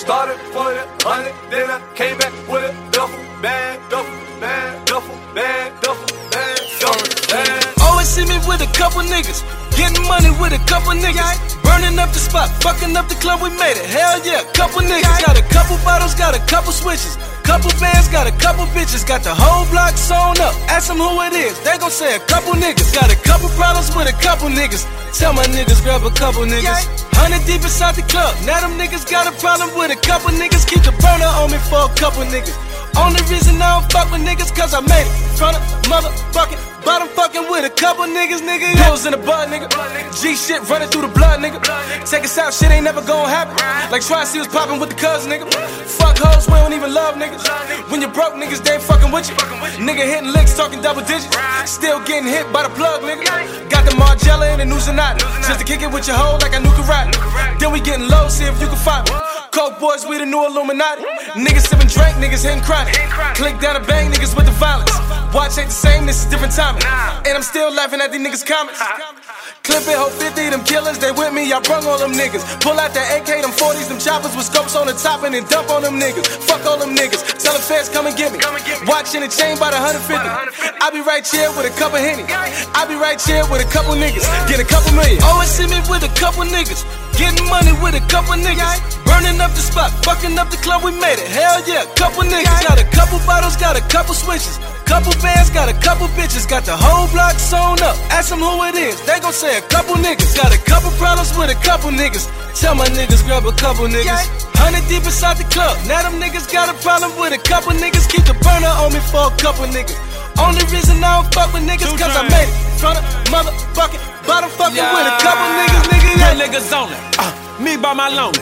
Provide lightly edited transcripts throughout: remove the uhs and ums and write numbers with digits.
Started for the 100, then I came back with a duffel bag, duffel bag, duffel bag, duffel bag, duffel bag. Always see me with a couple niggas, getting money with a couple niggas, burning up the spot, fucking up the club, we made it. Hell yeah, couple niggas, got a couple bottles, got a couple switches, couple bands, got a couple bitches, got the whole block sewn up. Ask them who it is, they gon' say a couple niggas. Got a couple problems with a couple niggas. Tell my niggas grab a couple niggas. 100 deep inside the club. Now them niggas got a problem with a couple niggas. Keep the burner on me for a couple niggas. Only reason I don't fuck with niggas cause I made it. Front of motherfucking bottom fucking with a couple niggas, nigga. Pills in the bud, nigga. G shit running through the blood, nigga. Take us out, shit ain't never gonna happen. Like Try-C was popping with the cuz, nigga. Fuck hoes, we don't even love niggas. When you broke, niggas, they ain't fucking with you. Nigga hitting licks, talking double digits. Still getting hit by the plug, nigga. Got the Margiela and the Nuzinati. Just to kick it with your hoe like I knew karate. Then we getting low, see if you can find me. Coke boys, we the new Illuminati. Niggas sipping drink, niggas hitting chronic. Click down and bang, niggas with the violence. Watch ain't the same, this is different timing. And I'm still laughing at these niggas' comments. Clip it, ho 50, them killers, they with me, I brung all them niggas. Pull out the AK, them 40s, them choppers with scopes on the top and then dump on them niggas. Fuck all them niggas, tell the feds come and get me. Watch in the chain by the 150. I be right here with a couple Henny. I be right here with a couple niggas, get a couple million. Always see me with a couple niggas, getting money with a couple niggas. Burning up the spot, fucking up the club, we made it. Hell yeah, couple niggas. Got a couple bottles, got a couple switches, couple bands, got a couple bitches, got the whole block sewn up. Ask them who it is, they gon' say a couple niggas. Got a couple problems with a couple niggas. Tell my niggas grab a couple niggas. 100 deep inside the club. Now them niggas got a problem with a couple niggas. Keep the burner on me for a couple niggas. Only reason I don't fuck with niggas cause I made it. Front of motherfucking bottom fucking with a couple niggas, nigga. Yeah, niggas on it. Me by my lonely.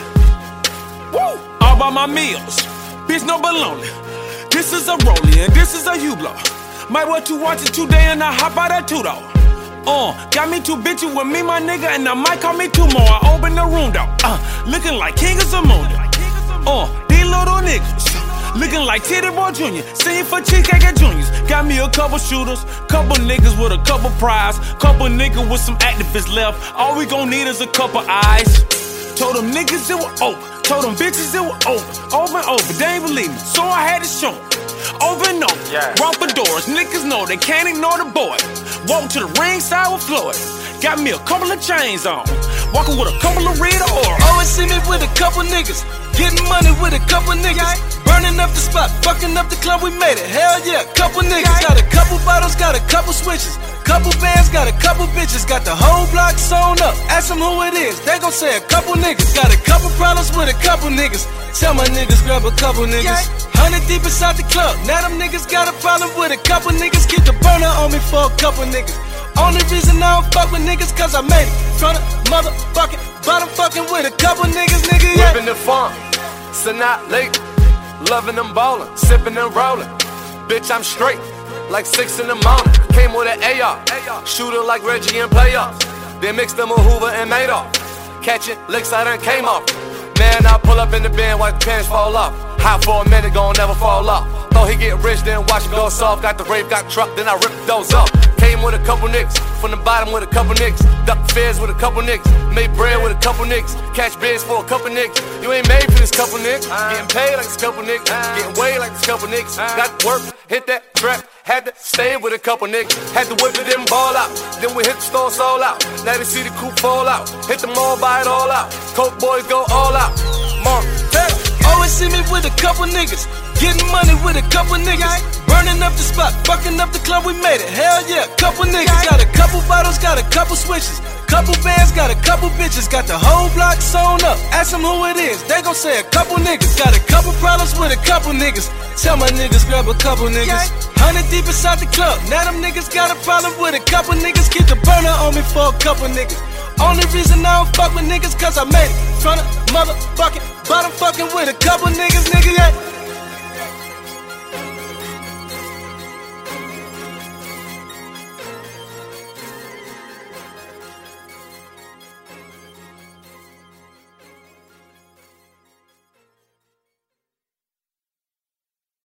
Woo! All by my meals. Bitch, no baloney. This is a rollie and this is a Hublot. Might want to watch it today and I hop out at 2 though. Got me 2 bitches with me, my nigga, and I might call me 2 more. I open the room though. Looking like King of Zamunda. These little niggas. Looking like Titty Boy Jr. Singing for Cheesecake at Juniors. Got me a couple shooters, couple niggas with a couple prize, couple niggas with some activists left. All we gon' need is a couple eyes. Told them niggas it was over. Told them bitches it was over and over. They ain't believe me, so I had to show them. Over and over, romper doors, niggas know they can't ignore the boy. Walk to the ringside with Floyd. Got me a couple of chains on, walking with a couple of red or. Always see me with a couple niggas, getting money with a couple niggas, burning up the spot, fucking up the club, we made it. Hell yeah, couple niggas. Got a couple bottles, got a couple switches, couple bands, got a couple bitches, got the whole block sewn up. Ask them who it is, they gon' say a couple niggas. Got a couple problems with a couple niggas. Tell my niggas grab a couple niggas. 100 deep inside the club. Now them niggas got a problem with a couple niggas. Keep the burner on me for a couple niggas. Only reason I don't fuck with niggas cause I made it. Front of motherfucking bottom fucking with a couple niggas, nigga. Yeah. Whipping the funk, so not late. Loving them ballin', sipping and rollin'. Bitch, I'm straight, like 6 in the morning. Came with an AR, shooter like Reggie in playoffs. Then mixed them with Hoover and Madoff. Catching licks I done came off. Man, I pull up in the bin, watch the pants fall off. High for a minute, gon' never fall off. Thought he get rich, then watch it go soft. Got the rave, got the truck, then I ripped those up. Came with a couple niggas, from the bottom with a couple niggas. Duck feds with a couple niggas, made bread with a couple niggas. Catch bids for a couple niggas. You ain't made for this couple niggas. Getting paid like this couple niggas, getting way like this couple niggas. Got to work, hit that trap, had to stay with a couple niggas. Had to whip it and ball out, then we hit the store sold out. Now they see the coupe fall out, hit the mall, buy it all out. Coke boys go all out. Montana. Always see me with a couple niggas, getting money with a couple niggas, burning up the spot, fucking up the club, we made it. Hell yeah, couple niggas. Got a couple bottles, got a couple switches, couple bands, got a couple bitches, got the whole block sewn up. Ask them who it is, they gon' say a couple niggas. Got a couple problems with a couple niggas. Tell my niggas grab a couple niggas. 100 deep inside the club. Now them niggas got a problem with a couple niggas. Keep the burner on me for a couple niggas. Only reason I don't fuck with niggas cause I made it. Front of motherfucking bottom fucking with a couple niggas, nigga, yeah.